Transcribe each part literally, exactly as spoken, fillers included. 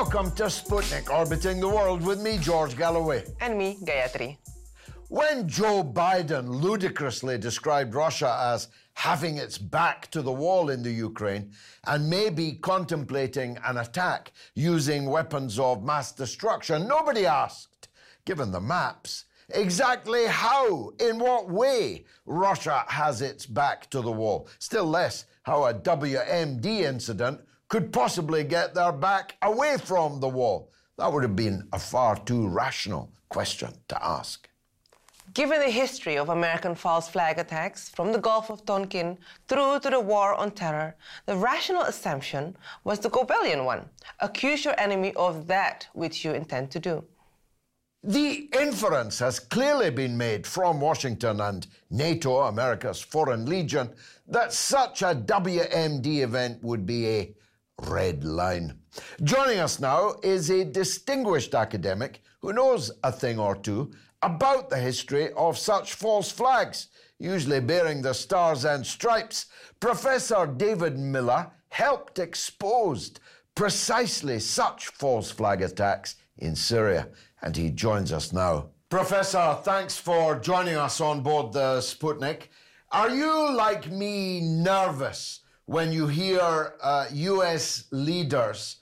Welcome to Sputnik, orbiting the world with me, George Galloway. And me, Gayatri. When Joe Biden ludicrously described Russia as having its back to the wall in the Ukraine and maybe contemplating an attack using weapons of mass destruction, nobody asked, given the maps, exactly how, in what way, Russia has its back to the wall. Still less how a W M D incident could possibly get their back away from the wall. That would have been a far too rational question to ask. Given the history of American false flag attacks from the Gulf of Tonkin through to the War on Terror, the rational assumption was the Goebbelian one: accuse your enemy of that which you intend to do. The inference has clearly been made from Washington and NATO, America's Foreign Legion, that such a W M D event would be a red line. Joining us now is a distinguished academic who knows a thing or two about the history of such false flags, usually bearing the stars and stripes. Professor David Miller helped expose precisely such false flag attacks in Syria, and he joins us now. Professor, thanks for joining us on board the Sputnik. Are you, like me, nervous when you hear uh, U S leaders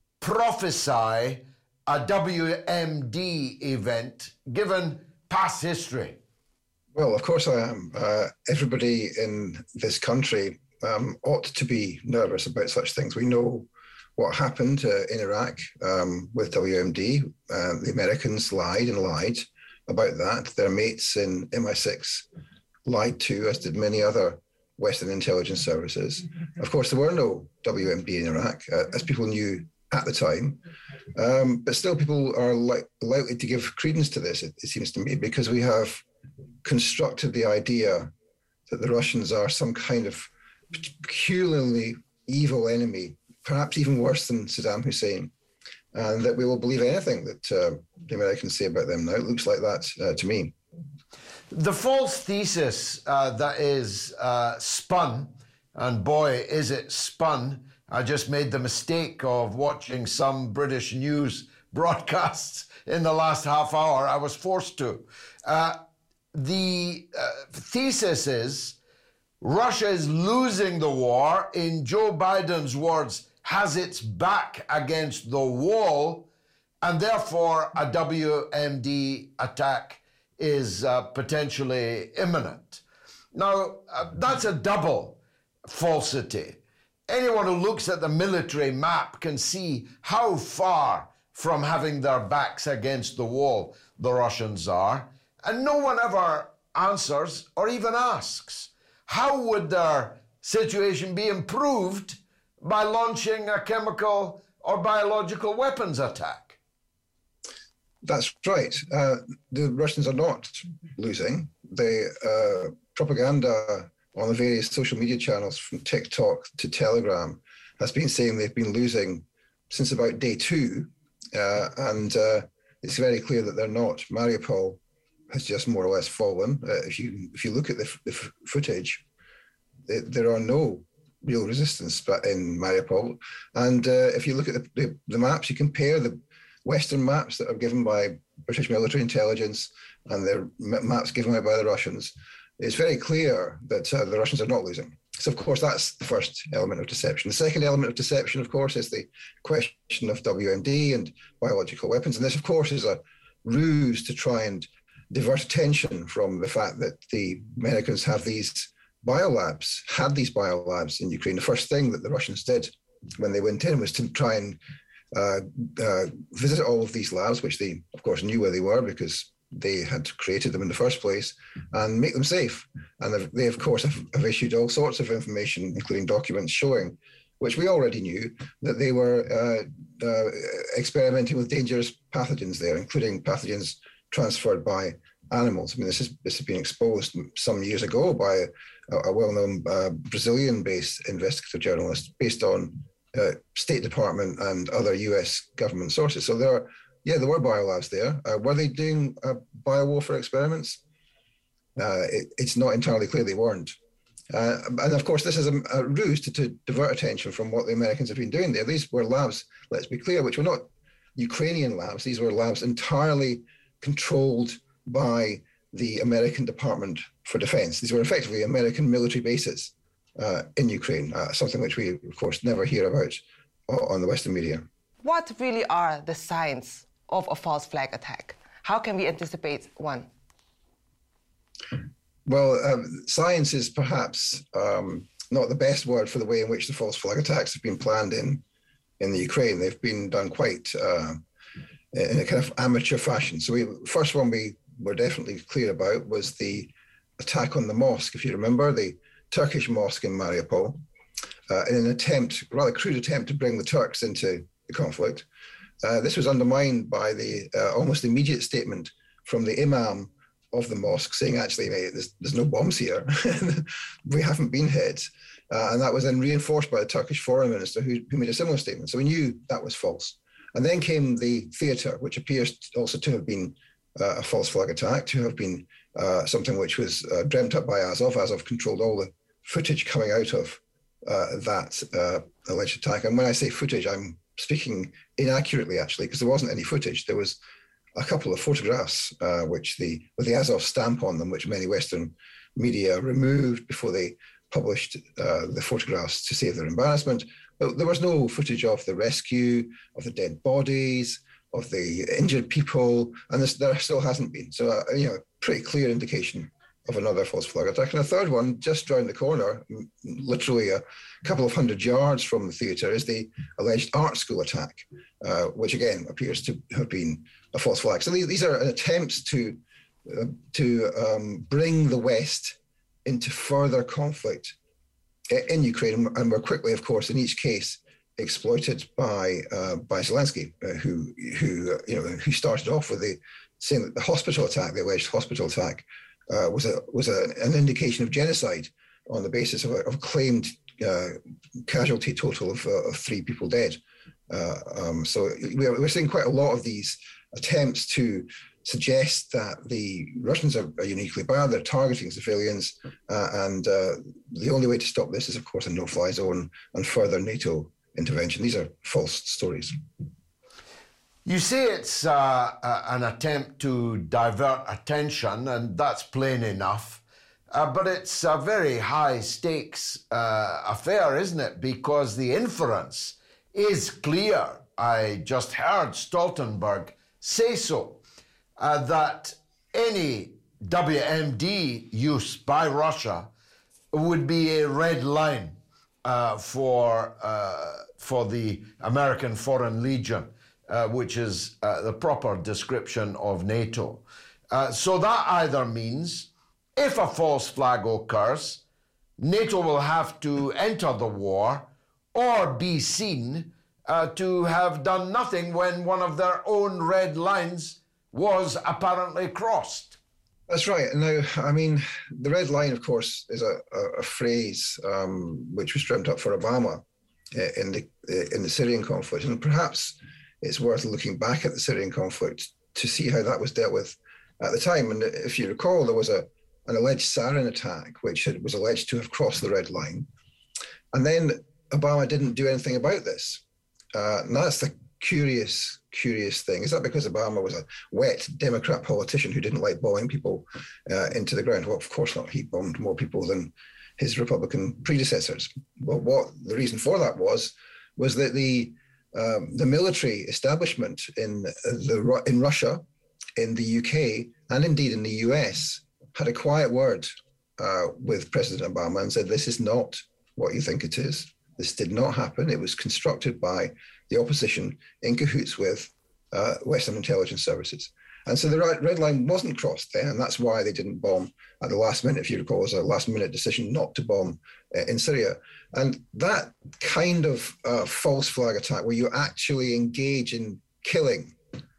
prophesy a W M D event, given past history? Well, of course I am. Uh, everybody in this country um, ought to be nervous about such things. We know what happened uh, in Iraq um, with W M D. Uh, the Americans lied and lied about that. Their mates in M I six lied too, as did many other Western intelligence services. Of course, there were no W M D in Iraq, uh, as people knew at the time. Um, but still, people are li- likely to give credence to this, it, it seems to me, because we have constructed the idea that the Russians are some kind of peculiarly evil enemy, perhaps even worse than Saddam Hussein, and that we will believe anything that uh, the Americans say about them now. It looks like that uh, to me. The false thesis uh, that is uh, spun, and boy, is it spun. I just made the mistake of watching some British news broadcasts in the last half hour. I was forced to. Uh, the uh, thesis is Russia is losing the war, in Joe Biden's words, has its back against the wall, and therefore a W M D attack is uh, potentially imminent. Now, uh, that's a double falsity. Anyone who looks at the military map can see how far from having their backs against the wall the Russians are, and no one ever answers or even asks, how would their situation be improved by launching a chemical or biological weapons attack? That's right. Uh, the Russians are not losing. The uh, propaganda on the various social media channels, from TikTok to Telegram, has been saying they've been losing since about day two. Uh, and uh, it's very clear that they're not. Mariupol has just more or less fallen. Uh, if you if you look at the, f- the f- footage, it, there are no real resistance in Mariupol. And uh, if you look at the, the, the maps, you compare the Western maps that are given by British military intelligence and the maps given out by the Russians, it's very clear that uh, the Russians are not losing. So, of course, that's the first element of deception. The second element of deception, of course, is the question of W M D and biological weapons. And this, of course, is a ruse to try and divert attention from the fact that the Americans have these biolabs, had these biolabs in Ukraine. The first thing that the Russians did when they went in was to try and uh, uh, visit all of these labs, which they, of course, knew where they were because they had created them in the first place, and make them safe. And they, of course, have, have issued all sorts of information, including documents showing, which we already knew, that they were uh, uh, experimenting with dangerous pathogens there, including pathogens transferred by animals. I mean, this, is, this has been exposed some years ago by a, a well-known uh, Brazilian-based investigative journalist based on uh, State Department and other U S government sources. So there are Yeah, there were biolabs there. Uh, were they doing uh, biowarfare experiments? Uh, it, it's not entirely clear they weren't. Uh, and of course, this is a, a ruse to, to divert attention from what the Americans have been doing there. These were labs, let's be clear, which were not Ukrainian labs. These were labs entirely controlled by the American Department for Defense. These were effectively American military bases uh, in Ukraine, uh, something which we, of course, never hear about on the Western media. What really are the signs of a false flag attack? How can we anticipate one? Well, um, science is perhaps um, not the best word for the way in which the false flag attacks have been planned in, in the Ukraine. They've been done quite uh, in a kind of amateur fashion. So we first one we were definitely clear about was the attack on the mosque, if you remember, the Turkish mosque in Mariupol, uh, in an attempt, rather crude attempt to bring the Turks into the conflict. Uh, this was undermined by the uh, almost immediate statement from the imam of the mosque saying, actually, mate, there's, there's no bombs here. We haven't been hit. Uh, and that was then reinforced by the Turkish foreign minister who, who made a similar statement. So we knew that was false. And then came the theatre, which appears also to have been uh, a false flag attack, to have been uh, something which was uh, dreamt up by Azov. Azov controlled all the footage coming out of uh, that uh, alleged attack. And when I say footage, I'm speaking inaccurately, actually, because there wasn't any footage. There was a couple of photographs uh, which the with the Azov stamp on them, which many Western media removed before they published uh, the photographs to save their embarrassment. But there was no footage of the rescue, of the dead bodies, of the injured people, and this, there still hasn't been. So, uh, you know, pretty clear indication of another false flag attack. And a third one, just round the corner, literally a couple of hundred yards from the theatre, is the alleged art school attack, uh, which again appears to have been a false flag. So these, these are attempts to, uh, to um, bring the West into further conflict in Ukraine, and were quickly, of course, in each case, exploited by uh, by Zelensky, uh, who who you know who started off with the saying that the hospital attack, the alleged hospital attack, uh, was a was a, an indication of genocide on the basis of a of claimed uh, casualty total of, uh, of three people dead. Uh, um, so we're, we're seeing quite a lot of these attempts to suggest that the Russians are, are uniquely bad. They're targeting civilians, uh, and uh, the only way to stop this is, of course, a no-fly zone and further NATO intervention. These are false stories. You say it's uh, a, an attempt to divert attention, and that's plain enough. Uh, but it's a very high stakes uh, affair, isn't it? Because the inference is clear. I just heard Stoltenberg say so, uh, that any W M D use by Russia would be a red line uh, for, uh, for the American Foreign Legion, uh, which is uh, the proper description of NATO. Uh, so that either means if a false flag occurs, NATO will have to enter the war or be seen uh, to have done nothing when one of their own red lines was apparently crossed. That's right. Now, I mean, the red line, of course, is a, a, a phrase um, which was dreamt up for Obama uh, in the uh, in the Syrian conflict, and perhaps it's worth looking back at the Syrian conflict to see how that was dealt with at the time. And if you recall, there was a an alleged sarin attack, which had, was alleged to have crossed the red line. And then Obama didn't do anything about this. Uh, and that's the curious, curious thing. Is that because Obama was a wet Democrat politician who didn't like bombing people uh, into the ground? Well, of course not. He bombed more people than his Republican predecessors. Well, what the reason for that was, was that the um, the military establishment in the in Russia, in the U K, and indeed in the U S had a quiet word uh, with President Obama and said, this is not what you think it is. This did not happen. It was constructed by the opposition in cahoots with uh, Western intelligence services. And so the red line wasn't crossed there, and that's why they didn't bomb at the last minute, if you recall. It was a last minute decision not to bomb uh, in Syria. And that kind of uh, false flag attack where you actually engage in killing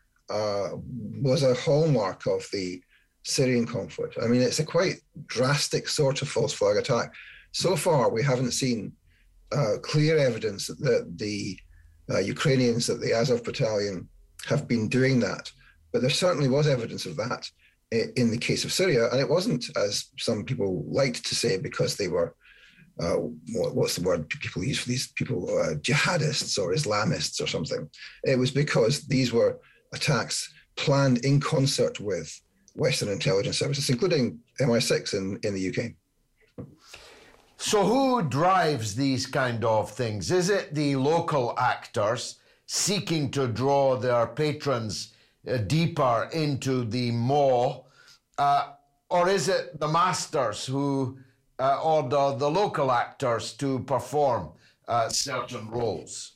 uh, was a hallmark of the Syrian conflict. I mean, it's a quite drastic sort of false flag attack. So far, we haven't seen uh, clear evidence that the uh, Ukrainians, that the Azov battalion have been doing that. But there certainly was evidence of that in the case of Syria. And it wasn't, as some people liked to say, because they were uh, what, what's the word people use for these people, uh, jihadists or Islamists or something. It was because these were attacks planned in concert with Western intelligence services, including M I six in, in the U K. So who drives these kind of things? Is it the local actors seeking to draw their patrons uh, deeper into the maw, uh, or is it the masters who uh, order the local actors to perform uh, certain roles?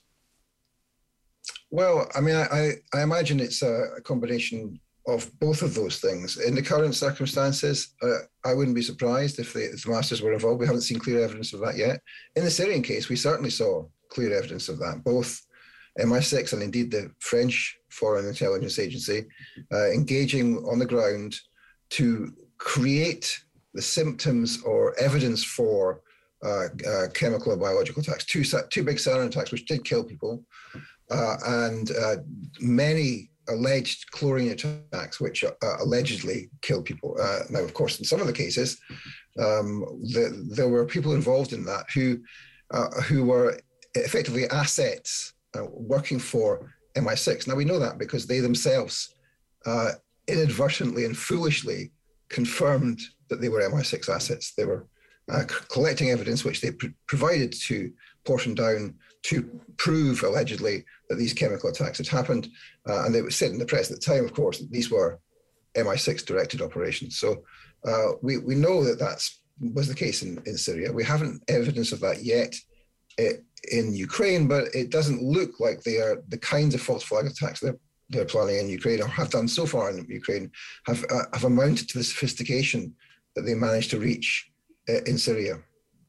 Well, I mean, I, I imagine it's a, a combination of both of those things. In the current circumstances, uh, I wouldn't be surprised if the, if the masters were involved. We haven't seen clear evidence of that yet. In the Syrian case, we certainly saw clear evidence of that. Both M I six and indeed the French Foreign Intelligence Agency uh, engaging on the ground to create the symptoms or evidence for uh, uh, chemical or biological attacks. Two, two big sarin attacks, which did kill people, uh, and uh, many alleged chlorine attacks, which uh, allegedly killed people. Uh, now, of course, in some of the cases, um, the, there were people involved in that who uh, who were effectively assets uh, working for M I six. Now, we know that because they themselves uh, inadvertently and foolishly confirmed that they were M I six assets. They were uh, collecting evidence which they pr- provided to Porton Down to prove, allegedly, that these chemical attacks had happened. Uh, and they were said in the press at the time, of course, that these were M I six directed operations. So uh, we, we know that that was the case in, in Syria. We haven't evidence of that yet in Ukraine, but it doesn't look like they are the kinds of false flag attacks they're, they're planning in Ukraine, or have done so far in Ukraine, have, uh, have amounted to the sophistication that they managed to reach uh, in Syria.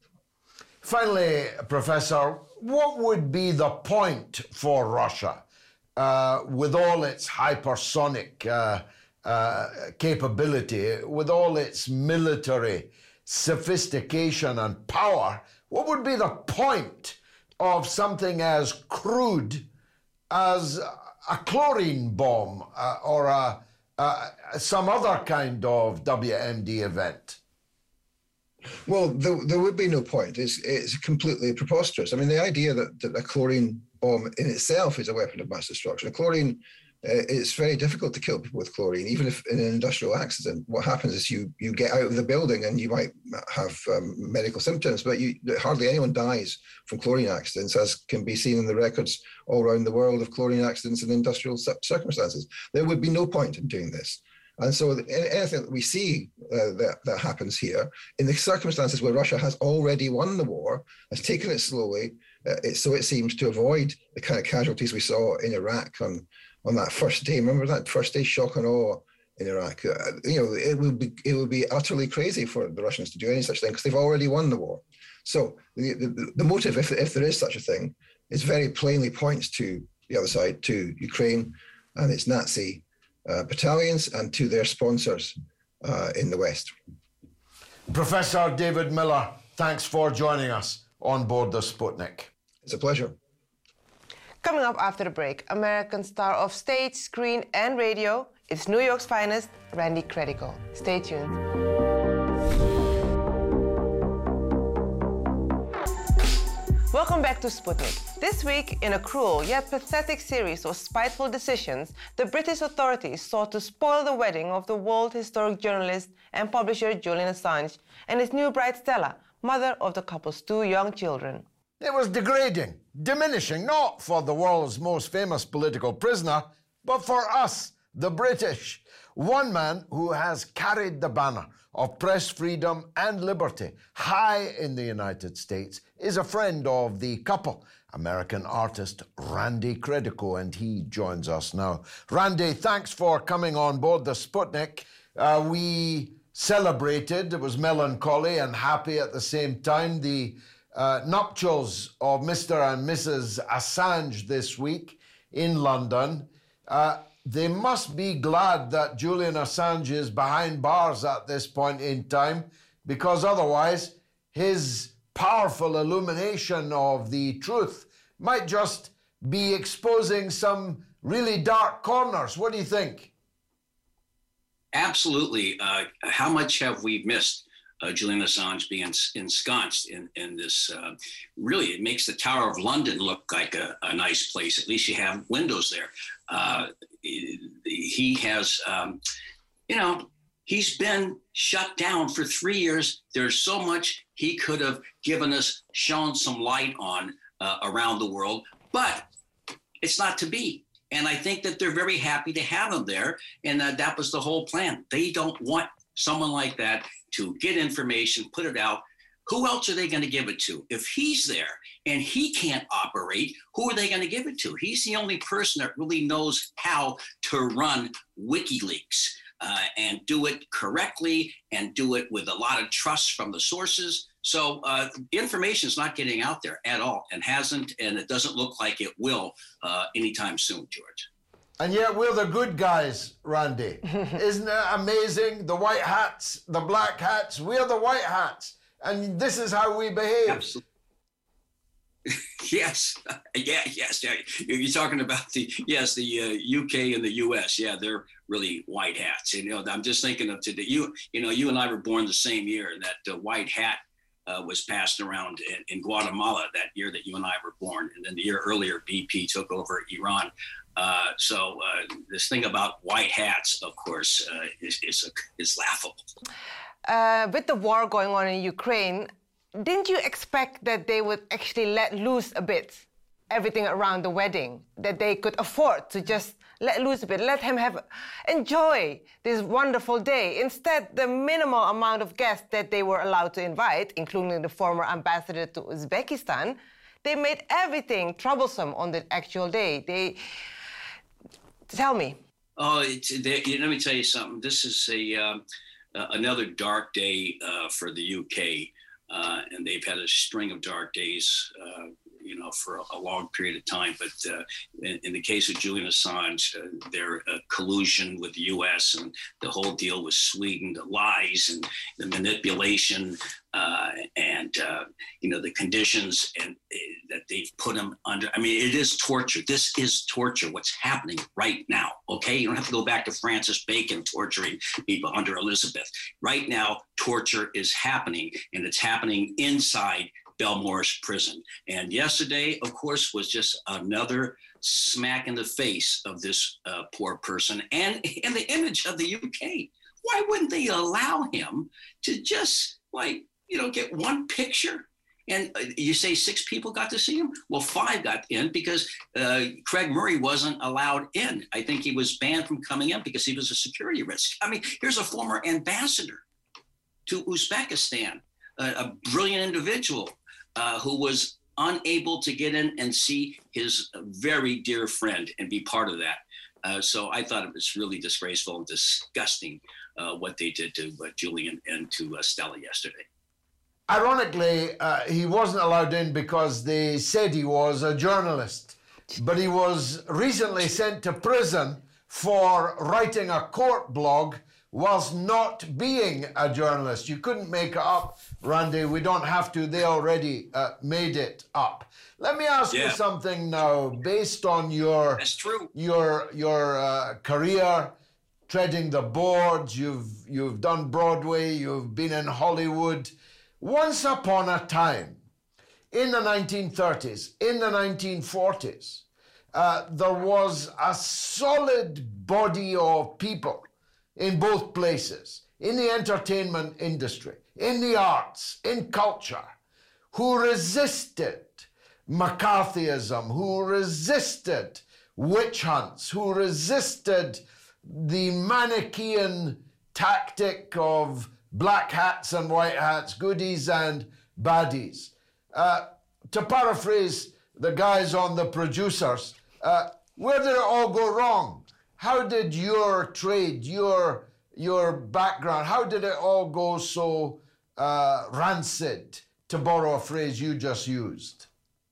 Finally, Professor, what would be the point for Russia uh, with all its hypersonic uh, uh, capability, with all its military sophistication and power? What would be the point of something as crude as a chlorine bomb uh, or a, uh, some other kind of W M D event? Well, there, there would be no point. It's, it's completely preposterous. I mean, the idea that, that a chlorine bomb in itself is a weapon of mass destruction. A chlorine, uh, it's very difficult to kill people with chlorine, even if in an industrial accident. What happens is you you get out of the building and you might have um, medical symptoms, but you, hardly anyone dies from chlorine accidents, as can be seen in the records all around the world of chlorine accidents in industrial circumstances. There would be no point in doing this. And so anything that we see uh, that, that happens here, in the circumstances where Russia has already won the war, has taken it slowly, uh, it, so it seems, to avoid the kind of casualties we saw in Iraq on, on that first day. Remember that first day, shock and awe in Iraq? Uh, you know, it would be it would be utterly crazy for the Russians to do any such thing because they've already won the war. So the, the, the motive, if, if there is such a thing, is very plainly points to the other side, to Ukraine and its Nazi Uh, battalions and to their sponsors uh, in the West. Professor David Miller, thanks for joining us on board the Sputnik. It's a pleasure. Coming up after the break, American star of stage, screen, and radio, it's New York's finest, Randy Credico. Stay tuned. Welcome back to Sputnik. This week, in a cruel yet pathetic series of spiteful decisions, the British authorities sought to spoil the wedding of the world historic journalist and publisher Julian Assange and his new bride Stella, mother of the couple's two young children. It was degrading, diminishing, not for the world's most famous political prisoner, but for us, the British. One man who has carried the banner of press freedom and liberty high in the United States is a friend of the couple, American artist Randy Credico, and he joins us now. Randy, thanks for coming on board the Sputnik. Uh, we celebrated, it was melancholy and happy at the same time, the uh, nuptials of Mister and Missus Assange this week in London. Uh, They must be glad that Julian Assange is behind bars at this point in time, because otherwise his powerful illumination of the truth might just be exposing some really dark corners. What do you think? Absolutely. Uh, how much have we missed uh, Julian Assange being ensconced in, in this. Uh, really, it makes the Tower of London look like a, a nice place. At least you have windows there. Uh, he has, um, you know, he's been shut down for three years. There's so much he could have given us, shown some light on uh, around the world, but it's not to be. And I think that they're very happy to have him there. And uh, that was the whole plan. They don't want someone like that to get information, put it out. Who else are they going to give it to? If he's there and he can't operate, who are they going to give it to? He's the only person that really knows how to run WikiLeaks uh, and do it correctly and do it with a lot of trust from the sources. So uh, information is not getting out there at all and hasn't, and it doesn't look like it will uh, anytime soon, George. And yet we're the good guys, Randy. Isn't it amazing? The white hats, the black hats, we're the white hats. And this is how we behave. Absolutely. Yes. Yeah, yes. Yeah. You're talking about the, yes, the uh, U K and the U S. Yeah, they're really white hats. And, you know, I'm just thinking of today, you, you know, you and I were born the same year, and that uh, white hat uh, was passed around in, in Guatemala that year that you and I were born. And then the year earlier, B P took over Iran. Uh, so uh, this thing about white hats, of course, uh, is, is, a, is laughable. Uh, with the war going on in Ukraine, didn't you expect that they would actually let loose a bit everything around the wedding, that they could afford to just let loose a bit, let him have, enjoy this wonderful day? Instead, the minimal amount of guests that they were allowed to invite, including the former ambassador to Uzbekistan, they made everything troublesome on the actual day. They, tell me. Oh, it's, they, let me tell you something. This is a um, uh, another dark day uh, for the U K. Uh, and they've had a string of dark days, uh, you know, for a, a long period of time. But uh, in, in the case of Julian Assange, uh, their uh, collusion with the U S and the whole deal with Sweden, the lies and the manipulation uh, and, uh, you know, the conditions and uh, that they've put him under. I mean, it is torture. This is torture, what's happening right now, okay? You don't have to go back to Francis Bacon torturing people under Elizabeth. Right now, torture is happening, and it's happening inside Belmore's prison. And yesterday, of course, was just another smack in the face of this uh, poor person and in the image of the U K. Why wouldn't they allow him to just, like, you know, get one picture? And uh, you say six people got to see him? Well, five got in because uh, Craig Murray wasn't allowed in. I think he was banned from coming in because he was a security risk. I mean, here's a former ambassador to Uzbekistan, a, a brilliant individual uh, who was unable to get in and see his very dear friend and be part of that. Uh, so I thought it was really disgraceful and disgusting uh, what they did to uh, Julian and to uh, Stella yesterday. Ironically, uh, he wasn't allowed in because they said he was a journalist, but he was recently sent to prison for writing a court blog whilst not being a journalist. You couldn't make it up, Randy. We don't have to. They already uh, made it up. Let me ask yeah. you something now, based on your That's true. your your uh, career, treading the boards. You've you've done Broadway. You've been in Hollywood. Once upon a time, in the nineteen thirties, in the nineteen forties, uh, there was a solid body of people in both places, in the entertainment industry, in the arts, in culture, who resisted McCarthyism, who resisted witch hunts, who resisted the Manichaean tactic of black hats and white hats, goodies and baddies. Uh, to paraphrase the guys on The Producers, uh, where did it all go wrong? How did your trade, your, your background, how did it all go so uh, rancid, to borrow a phrase you just used?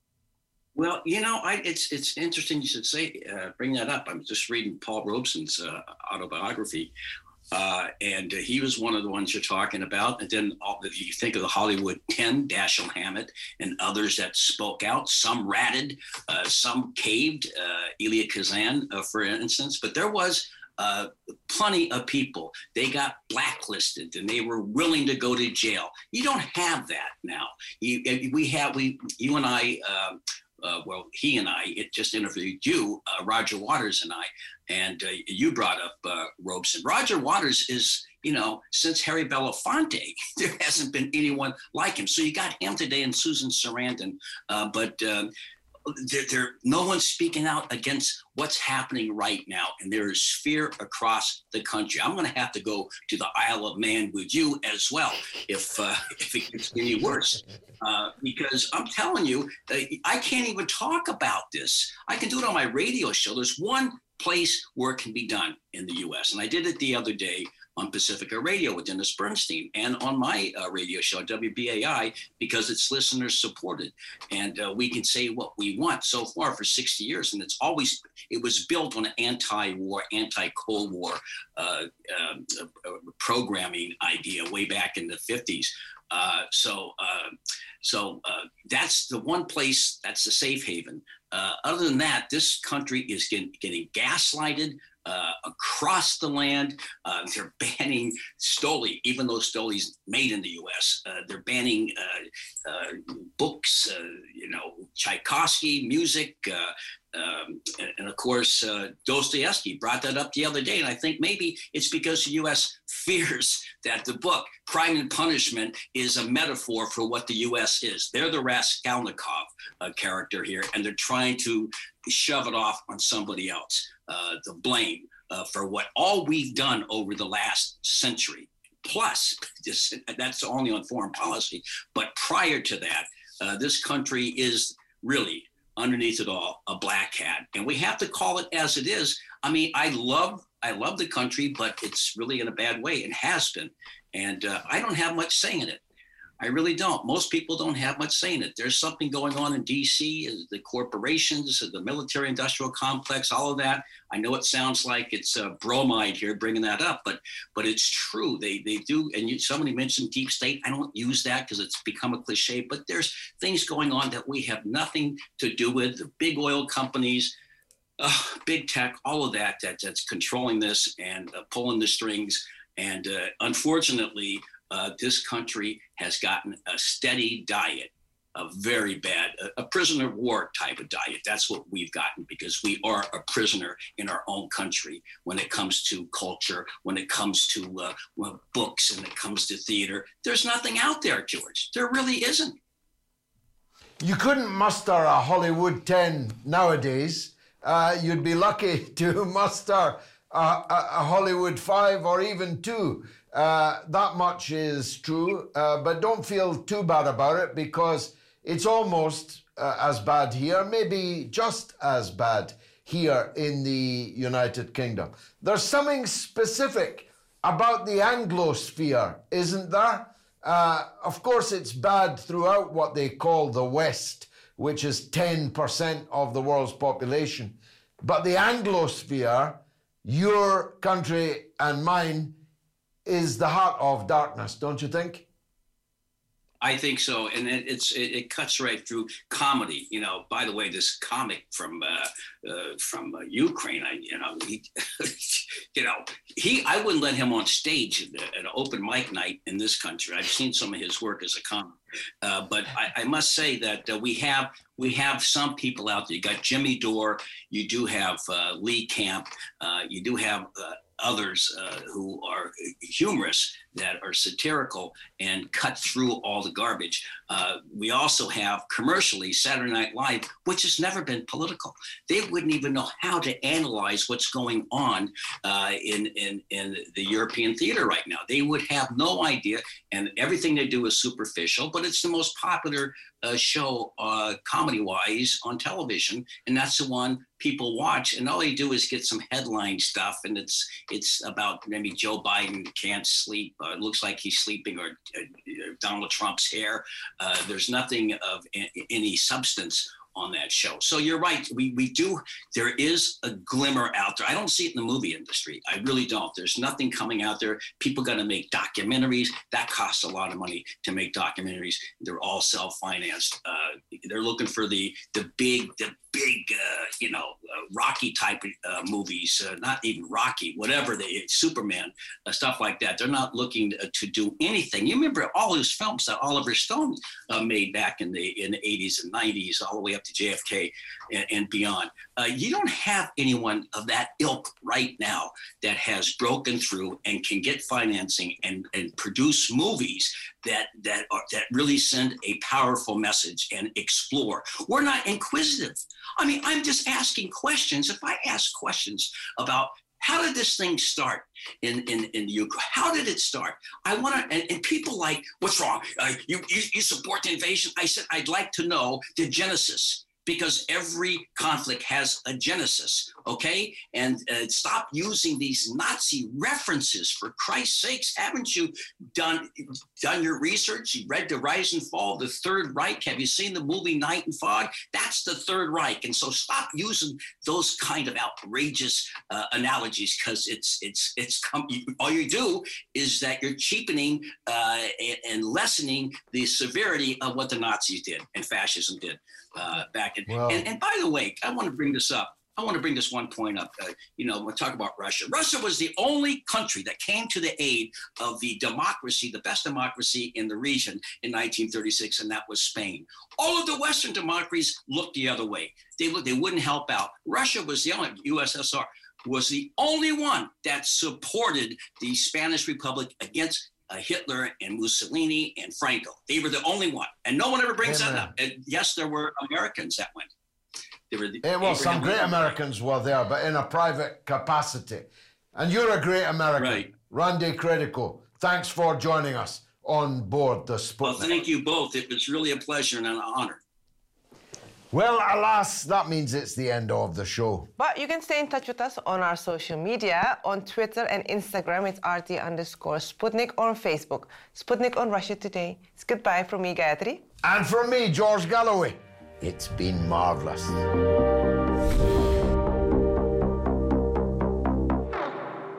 Well, you know, I, it's it's interesting you should say, uh, bring that up. I'm just reading Paul Robeson's uh, autobiography. Uh, and uh, he was one of the ones you're talking about. And then all, you think of the Hollywood ten, Dashiell Hammett, and others that spoke out. Some ratted, uh, some caved, uh, Elia Kazan, uh, for instance. But there was uh, plenty of people. They got blacklisted and they were willing to go to jail. You don't have that now. You, we have, we, you and I, uh, uh, well, he and I it just interviewed you, uh, Roger Waters and I, and uh, you brought up uh, Robeson. Roger Waters is, you know, since Harry Belafonte, there hasn't been anyone like him. So you got him today and Susan Sarandon, uh, but um, there, there, no one's speaking out against what's happening right now. And there is fear across the country. I'm going to have to go to the Isle of Man with you as well if uh, if it gets any worse. Uh, because I'm telling you, uh, I can't even talk about this. I can do it on my radio show. There's one place where it can be done in the U S. And I did it the other day on Pacifica Radio with Dennis Bernstein and on my uh, radio show, W B A I, because it's listeners supported. And uh, we can say what we want so far for sixty years. And it's always, it was built on an anti-war, anti-Cold War uh, uh, uh, programming idea way back in the fifties. Uh, so uh, so uh, that's the one place, that's the safe haven. Uh, other than that, this country is getting, getting gaslighted uh, across the land. Uh, they're banning Stoli, even though Stoli's made in the U S. Uh, they're banning uh, uh, books, uh, you know, Tchaikovsky, music, uh, Um, and, and of course, uh, Dostoevsky brought that up the other day. And I think maybe it's because the U S fears that the book Crime and Punishment is a metaphor for what the U S is. They're the Raskolnikov uh, character here, and they're trying to shove it off on somebody else, uh, the blame uh, for what all we've done over the last century. Plus, this, that's only on foreign policy. But prior to that, uh, this country is really, underneath it all, a black hat, and we have to call it as it is. I mean, I love, I love the country, but it's really in a bad way and has been. And uh, I don't have much say in it. I really don't. Most people don't have much say in it. There's something going on in D C, the corporations, the military-industrial complex, all of that. I know it sounds like it's a bromide here, bringing that up, but but it's true. They they do. And you, somebody mentioned deep state. I don't use that because it's become a cliche. But there's things going on that we have nothing to do with. The big oil companies, uh, big tech, all of that, that that's controlling this and uh, pulling the strings. And uh, unfortunately, Uh, this country has gotten a steady diet, a very bad, a, a prisoner of war type of diet. That's what we've gotten, because we are a prisoner in our own country when it comes to culture, when it comes to uh, well, books, and it comes to theater. There's nothing out there, George. There really isn't. You couldn't muster a Hollywood ten nowadays. Uh, you'd be lucky to muster a, a, a Hollywood five or even two. Uh, that much is true, uh, but don't feel too bad about it, because it's almost uh, as bad here, maybe just as bad here in the United Kingdom. There's something specific about the Anglosphere, isn't there? Uh, of course, it's bad throughout what they call the West, which is ten percent of the world's population. But the Anglosphere, your country and mine, is the heart of darkness, don't you think? I think so, and it, it's it, it cuts right through comedy. You know, by the way, this comic from uh, uh, from uh, Ukraine, I you know he, you know he I wouldn't let him on stage at, at an open mic night in this country. I've seen some of his work as a comic, uh, but I, I must say that uh, we have we have some people out there. You got Jimmy Dore, you do have uh, Lee Camp, uh, you do have. Uh, others uh, who are humorous, that are satirical and cut through all the garbage. Uh, we also have commercially Saturday Night Live, which has never been political. They wouldn't even know how to analyze what's going on uh, in, in, in the European theater right now. They would have no idea, and everything they do is superficial, but it's the most popular uh, show uh, comedy-wise on television, and that's the one people watch, and all they do is get some headline stuff, and it's it's about maybe Joe Biden can't sleep, uh, it looks like he's sleeping, or uh, Donald Trump's hair. Uh, there's nothing of a- any substance on that show. So you're right, we we do, there is a glimmer out there. I don't see it in the movie industry. I really don't. There's nothing coming out there. People got to make documentaries. That costs a lot of money to make documentaries. They're all self-financed. Uh, they're looking for the the big, the big, uh, you know, uh, Rocky type uh, movies, uh, not even Rocky, whatever, they, Superman, uh, stuff like that. They're not looking to, to do anything. You remember all those films that Oliver Stone uh, made back in the in the eighties and nineties, all the way up to J F K and, and beyond. Uh, you don't have anyone of that ilk right now that has broken through and can get financing and, and produce movies that that are, that really send a powerful message and explore. We're not inquisitive. I mean, I'm just asking questions. If I ask questions about how did this thing start in, in, in the Ukraine? How did it start? I want to, and, and people like, what's wrong? Uh, you, you, you support the invasion? I said, I'd like to know the genesis, because every conflict has a genesis, okay? And uh, stop using these Nazi references, for Christ's sakes. Haven't you done done your research? You read The Rise and Fall of the Third Reich? Have you seen the movie Night and Fog? That's the Third Reich. And so stop using those kind of outrageous uh, analogies, because it's it's it's come, all you do is that you're cheapening uh, and, and lessening the severity of what the Nazis did and fascism did uh, back in. Well, and, and by the way, I want to bring this up. I want to bring this one point up. Uh, you know, we'll talk about Russia. Russia was the only country that came to the aid of the democracy, the best democracy in the region in nineteen thirty-six, and that was Spain. All of the Western democracies looked the other way. They looked, they wouldn't help out. Russia was the only, U S S R was the only one that supported the Spanish Republic against uh, Hitler and Mussolini and Franco. They were the only one, and no one ever brings Amen. that up. And yes, there were Americans that went. They were the, Eh, well, some great Americans were there, but in a private capacity. And you're a great American. Right. Randy Credico, thanks for joining us on board the Sputnik. Well, thank you both. It was really a pleasure and an honor. Well, alas, that means it's the end of the show. But you can stay in touch with us on our social media. On Twitter and Instagram, it's R T underscore Sputnik, or on Facebook, Sputnik on Russia Today. It's goodbye from me, Gayatri. And from me, George Galloway, it's been marvellous.